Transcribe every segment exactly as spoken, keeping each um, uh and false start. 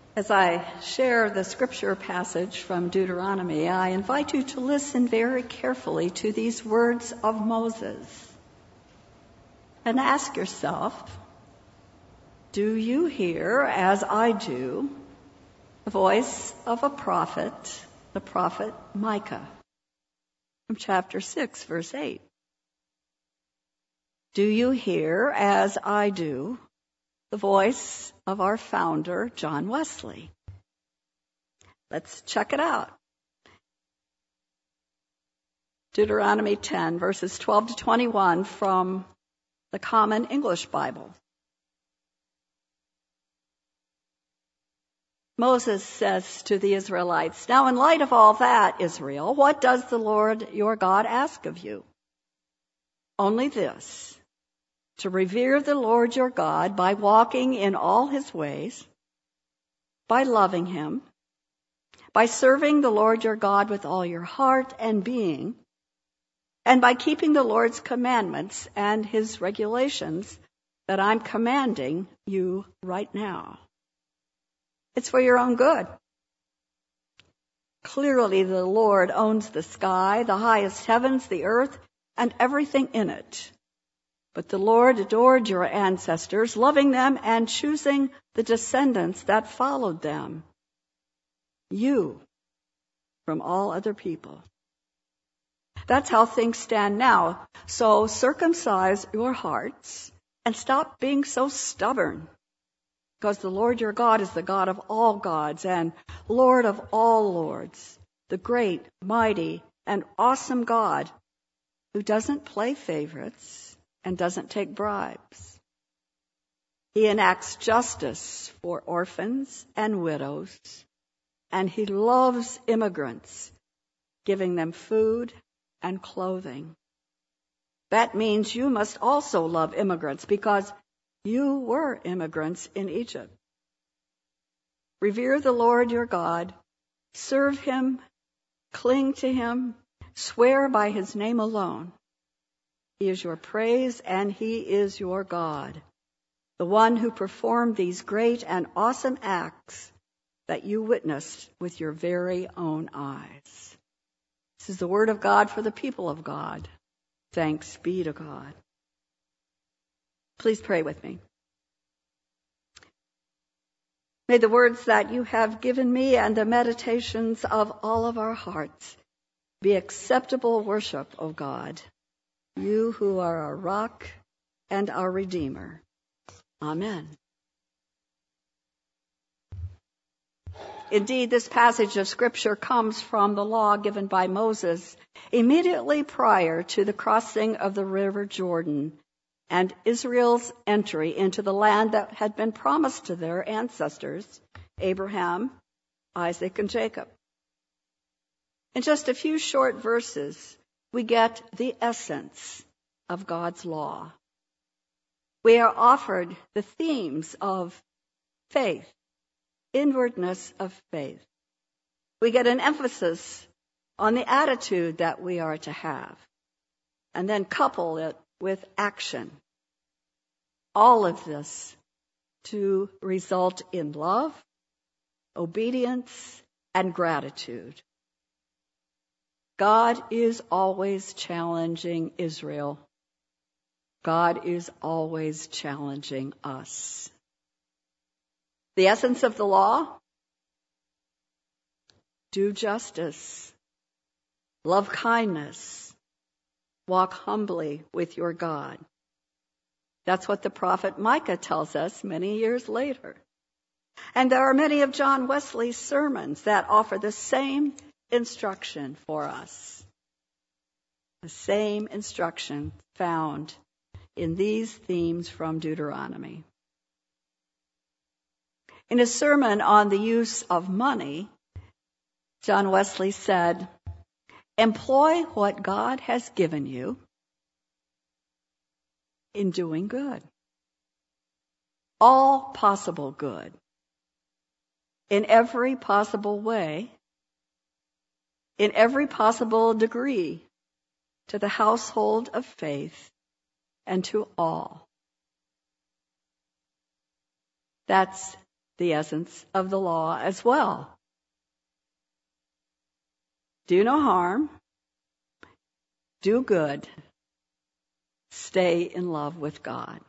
As I share the scripture passage from Deuteronomy, I invite you to listen very carefully to these words of Moses and ask yourself, do you hear, as I do, the voice of a prophet, the prophet Micah, from chapter six, verse eight? Do you hear, as I do, the voice of our founder, John Wesley? Let's check it out. Deuteronomy ten, verses twelve to twenty-one from the Common English Bible. Moses says to the Israelites, "Now in light of all that, Israel, what does the Lord your God ask of you? Only this, to revere the Lord your God by walking in all his ways, by loving him, by serving the Lord your God with all your heart and being, and by keeping the Lord's commandments and his regulations that I'm commanding you right now." It's for your own good. Clearly, the Lord owns the sky, the highest heavens, the earth, and everything in it. But the Lord adored your ancestors, loving them and choosing the descendants that followed them, you, from all other people. That's how things stand now. So circumcise your hearts and stop being so stubborn. Because the Lord your God is the God of all gods and Lord of all lords, the great, mighty, and awesome God who doesn't play favorites and doesn't take bribes. He enacts justice for orphans and widows, and he loves immigrants, giving them food and clothing. That means you must also love immigrants because you were immigrants in Egypt. Revere the Lord your God, serve him, cling to him, swear by his name alone. He is your praise and he is your God, the one who performed these great and awesome acts that you witnessed with your very own eyes. This is the word of God for the people of God. Thanks be to God. Please pray with me. May the words that you have given me and the meditations of all of our hearts be acceptable worship, O God, you who are our rock and our Redeemer. Amen. Indeed, this passage of Scripture comes from the law given by Moses immediately prior to the crossing of the River Jordan and Israel's entry into the land that had been promised to their ancestors, Abraham, Isaac, and Jacob. In just a few short verses, we get the essence of God's law. We are offered the themes of faith, inwardness of faith. We get an emphasis on the attitude that we are to have, and then couple it with action. All of this to result in love, obedience, and gratitude. God is always challenging Israel. God is always challenging us. The essence of the law: do justice, love kindness, walk humbly with your God. That's what the prophet Micah tells us many years later. And there are many of John Wesley's sermons that offer the same instruction for us. The same instruction found in these themes from Deuteronomy. In his sermon on the use of money, John Wesley said, "Employ what God has given you in doing good. All possible good. In every possible way. In every possible degree. To the household of faith and to all." That's the essence of the law as well. Do no harm, do good, stay in love with God.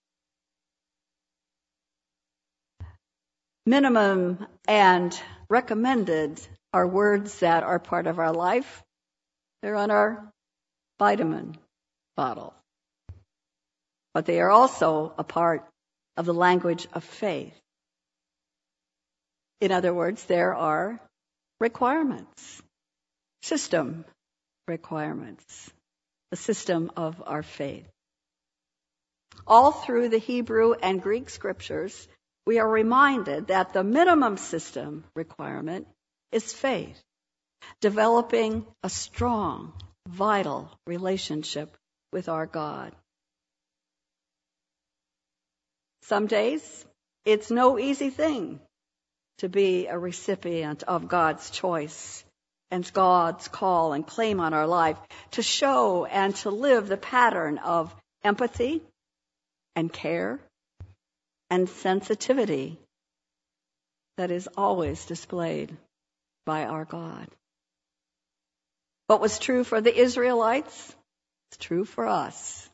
Minimum and recommended are words that are part of our life. They're on our vitamin bottle. But they are also a part of the language of faith. In other words, there are requirements, system requirements, the system of our faith. All through the Hebrew and Greek scriptures, we are reminded that the minimum system requirement is faith, developing a strong, vital relationship with our God. Some days, it's no easy thing to be a recipient of God's choice and God's call and claim on our life, to show and to live the pattern of empathy and care and sensitivity that is always displayed by our God. What was true for the Israelites is true for us.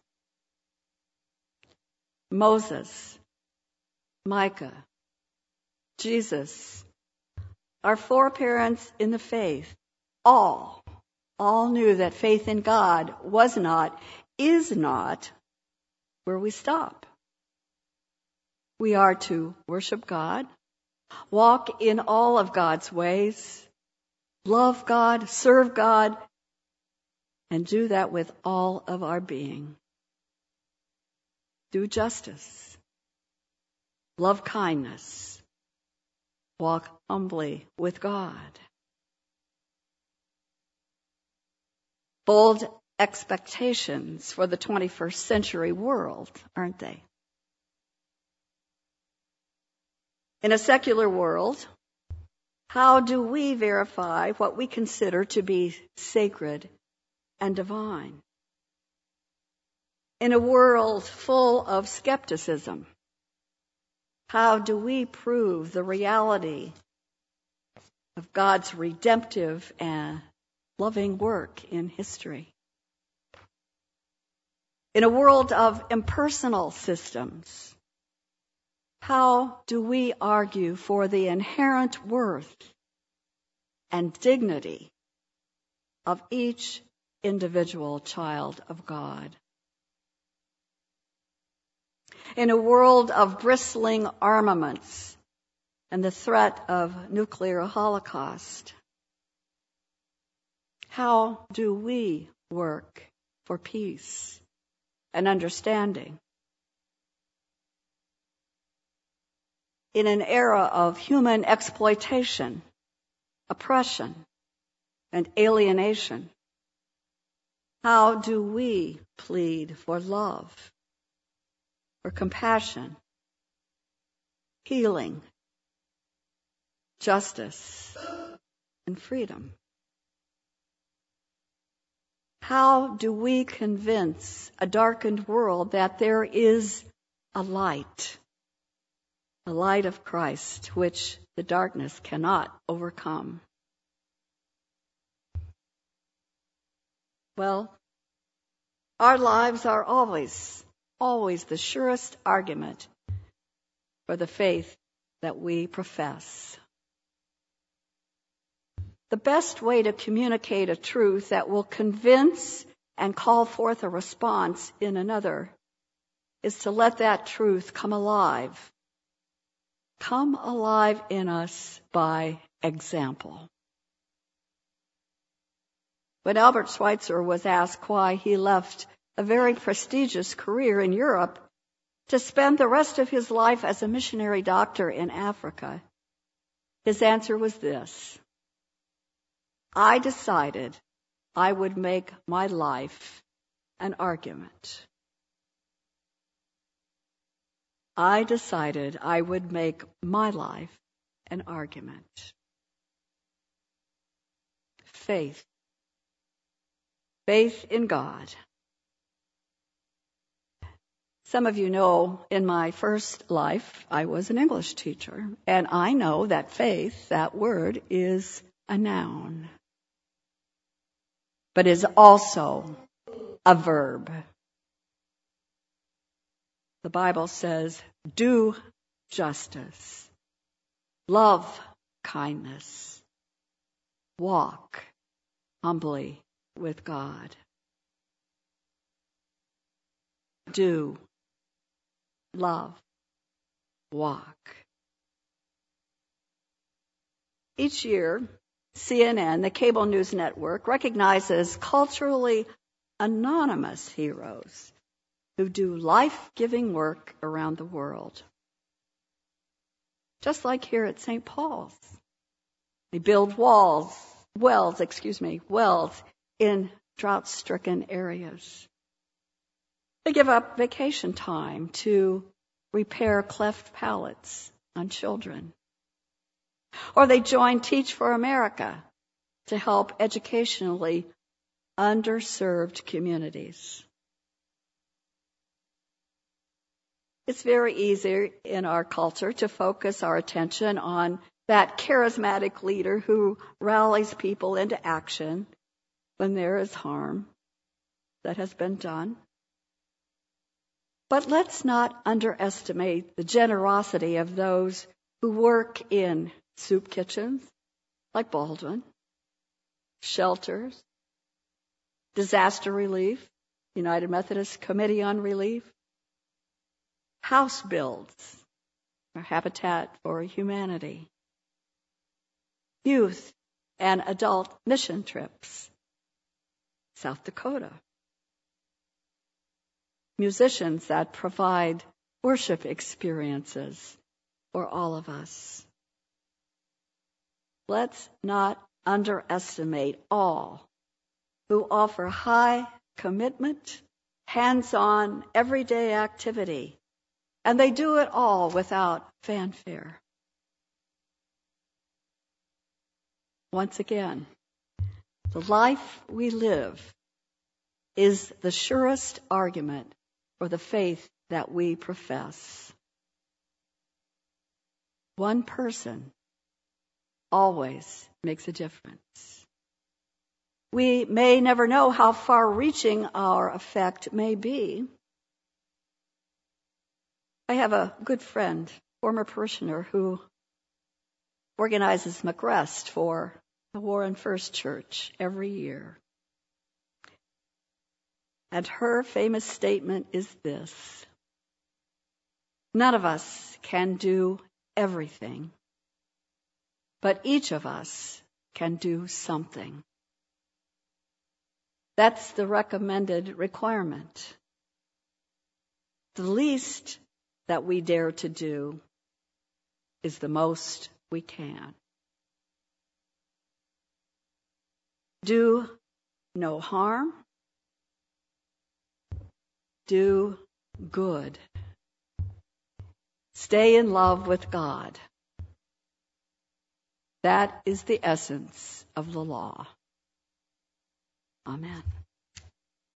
Moses, Micah, Jesus, our foreparents in the faith, all, all knew that faith in God was not, is not where we stop. We are to worship God, walk in all of God's ways, love God, serve God, and do that with all of our being. Do justice, love kindness, walk humbly with God. Bold expectations for the twenty-first century world, aren't they? In a secular world, how do we verify what we consider to be sacred and divine? In a world full of skepticism, how do we prove the reality of God's redemptive and loving work in history? In a world of impersonal systems, how do we argue for the inherent worth and dignity of each individual child of God? In a world of bristling armaments and the threat of nuclear holocaust, how do we work for peace and understanding? In an era of human exploitation, oppression, and alienation, how do we plead for love, for compassion, healing, justice, and freedom? How do we convince a darkened world that there is a light, a light of Christ, which the darkness cannot overcome? Well, our lives are always, always the surest argument for the faith that we profess. The best way to communicate a truth that will convince and call forth a response in another is to let that truth come alive. Come alive in us by example. When Albert Schweitzer was asked why he left a very prestigious career in Europe to spend the rest of his life as a missionary doctor in Africa, his answer was this: I decided I would make my life an argument. I decided I would make my life an argument. Faith. Faith in God. Some of you know in my first life, I was an English teacher, and I know that faith, that word, is a noun, but is also a verb. The Bible says, do justice, love kindness, walk humbly with God. Do, love, walk. Each year, C N N, the cable news network, recognizes culturally anonymous heroes who do life-giving work around the world. Just like here at Saint Paul's. They build walls, wells, excuse me, wells in drought-stricken areas. They give up vacation time to repair cleft palates on children. Or they join Teach for America to help educationally underserved communities. It's very easy in our culture to focus our attention on that charismatic leader who rallies people into action when there is harm that has been done. But let's not underestimate the generosity of those who work in soup kitchens, like Baldwin, shelters, disaster relief, United Methodist Committee on Relief, house builds, or Habitat for Humanity, youth and adult mission trips, South Dakota, musicians that provide worship experiences for all of us. Let's not underestimate all who offer high commitment, hands-on, everyday activity, and they do it all without fanfare. Once again, the life we live is the surest argument for the faith that we profess. One person always makes a difference. We may never know how far-reaching our effect may be. I have a good friend, former parishioner, who organizes McRest for the Warren First Church every year. And her famous statement is this: none of us can do everything, but each of us can do something. That's the recommended requirement. The least that we dare to do is the most we can. Do no harm. Do good. Stay in love with God. That is the essence of the law. Amen.